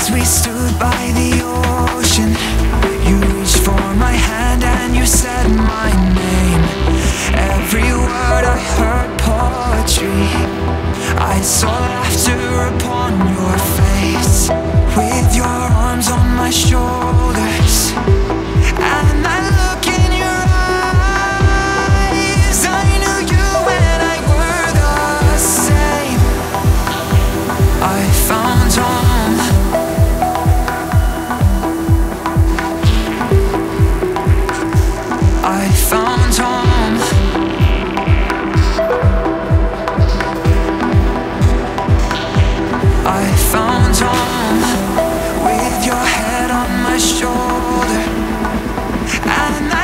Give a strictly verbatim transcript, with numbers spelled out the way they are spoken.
We stood by the ocean. You reached for my hand and you said my name. Every word I heard poetry. I saw laughter upon your face. With your arms on my shoulders and that look in your eyes, I knew you and I were the same. I found home. I found home. I found home. With your head on my shoulder and